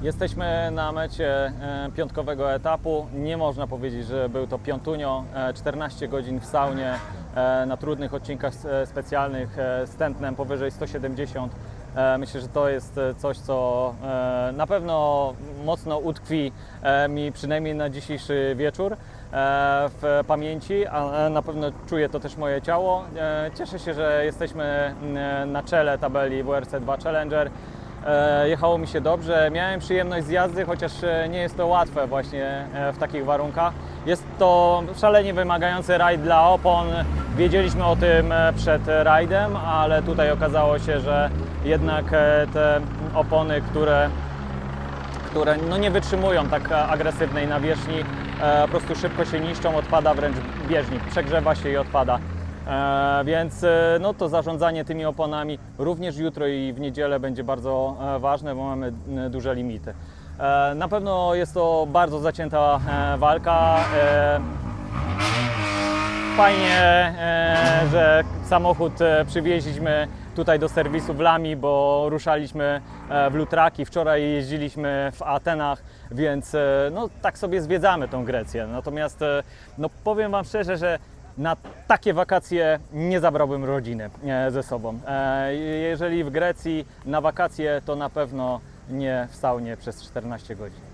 Jesteśmy na mecie piątkowego etapu. Nie można powiedzieć, że był to piątunio. 14 godzin w saunie na trudnych odcinkach specjalnych z tętnem powyżej 170. Myślę, że to jest coś, co na pewno mocno utkwi mi przynajmniej na dzisiejszy wieczór w pamięci, a na pewno czuje to też moje ciało. Cieszę się, że jesteśmy na czele tabeli WRC2 Challenger. Jechało mi się dobrze, miałem przyjemność z jazdy, chociaż nie jest to łatwe właśnie w takich warunkach. Jest to szalenie wymagający rajd dla opon. Wiedzieliśmy o tym przed rajdem, ale tutaj okazało się, że jednak te opony, które no nie wytrzymują tak agresywnej nawierzchni, po prostu szybko się niszczą, odpada wręcz bieżnik, przegrzewa się i odpada. Więc no to zarządzanie tymi oponami również jutro i w niedzielę będzie bardzo ważne, bo mamy duże limity. Na pewno jest to bardzo zacięta walka. Fajnie, że samochód przywieźliśmy tutaj do serwisu w Lami, bo ruszaliśmy w Lutraki. Wczoraj jeździliśmy w Atenach, więc no, tak sobie zwiedzamy tą Grecję. Natomiast no, powiem Wam szczerze, że na takie wakacje nie zabrałbym rodziny ze sobą. Jeżeli w Grecji na wakacje, to na pewno nie w saunie przez 14 godzin.